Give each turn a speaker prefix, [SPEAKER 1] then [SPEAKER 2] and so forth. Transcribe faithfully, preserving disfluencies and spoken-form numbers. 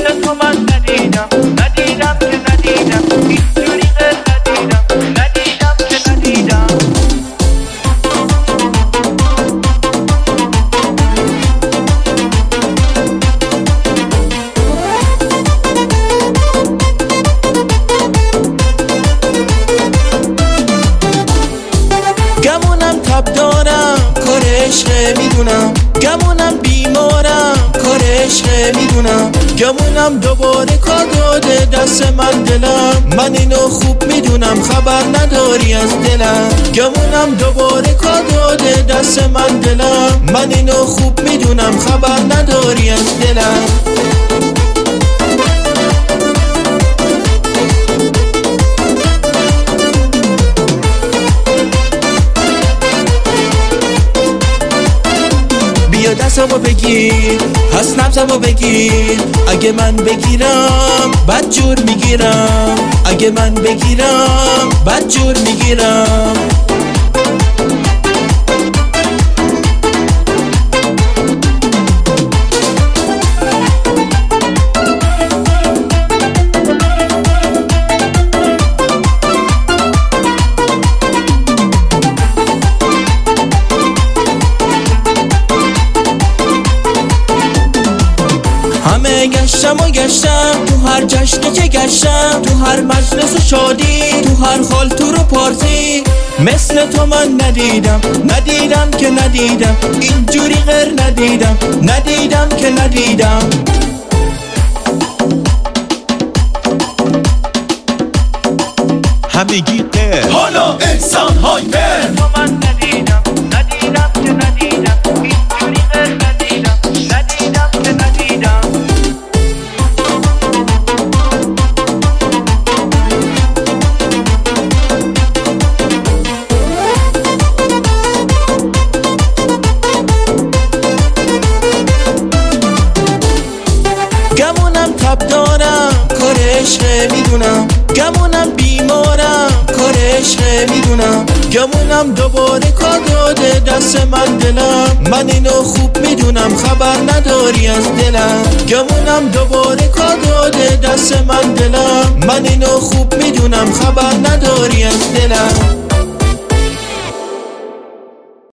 [SPEAKER 1] مثل تو من ندیدم، ندیدم که ندیدم، اینجوری غیر ندیدم، ندیدم که ندیدم.
[SPEAKER 2] گمونم تب دارم کار عشقه میدونم، گمونم بیمارم کار عشقه میدونم، گمونم دوباره کار داده دست من دلم، من اینو خوب میدونم خبر نداری از دلم، گمونم دوباره کار داده دست من دلم، من اینو خوب میدونم خبر نداری از دلم. بیا دستمو بگیر، پس نبضمو بگیر، اگه من بگیرم بد جور میگیرم، اگه من بگیرم بد جور میگیرم. همه گشتم و گشتم تو هر جشنی که گشتم، تو هر مجلس و شادی، تو هر خالتور و پارتی، مثل تو من ندیدم، ندیدم که ندیدم، اینجوری غیر ندیدم، ندیدم که ندیدم.
[SPEAKER 3] همگی غیر،
[SPEAKER 4] حالا انسان های بر
[SPEAKER 1] تو من ندیدم، ندیدم که ندیدم، اینجوری غیر ندیدم، ندیدم که ندیدم.
[SPEAKER 2] گمونم تب دارم کار عشقه میدونم، گمونم بیمارم کار عشقه میدونم، گمونم دوباره کار داده دست من دلم، من اینو خوب میدونم خبر نداری از دلم، گمونم دوباره کار داده دست من دلم، من اینو خوب میدونم خبر نداری از دلم.